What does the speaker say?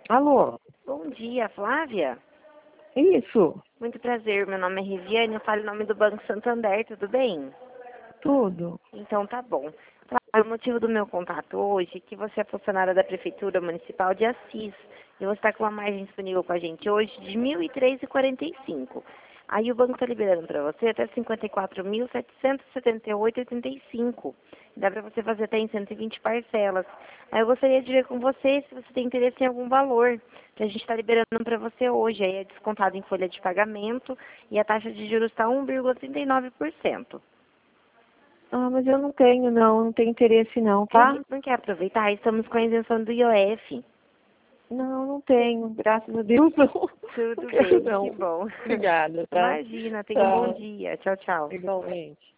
Alô? Bom dia, Flávia. Isso, Muito prazer, meu nome é Riviane, eu falo em nome do Banco Santander, tudo bem? tudo. Então tá bom. Flávia, o motivo do meu contato hoje é que você é funcionária da Prefeitura Municipal de Assis e você está com uma margem disponível com a gente hoje de R$ 1.003,45. Aí o banco está liberando para você até R$ 54.778,85. Dá para você fazer até em 120 parcelas. Aí eu gostaria de ver com você se você tem interesse em algum valor que a gente está liberando para você hoje. Aí é descontado em folha de pagamento e a taxa de juros está 1,39%. Ah, mas eu não tenho interesse não, tá? Não quer aproveitar? Estamos com a isenção do IOF. Não tenho, graças a Deus não. Não Tudo quero bem, que não. bom. Obrigada, tá? Imagina, tenha um bom Tchau, dia. Tchau, tchau. igualmente.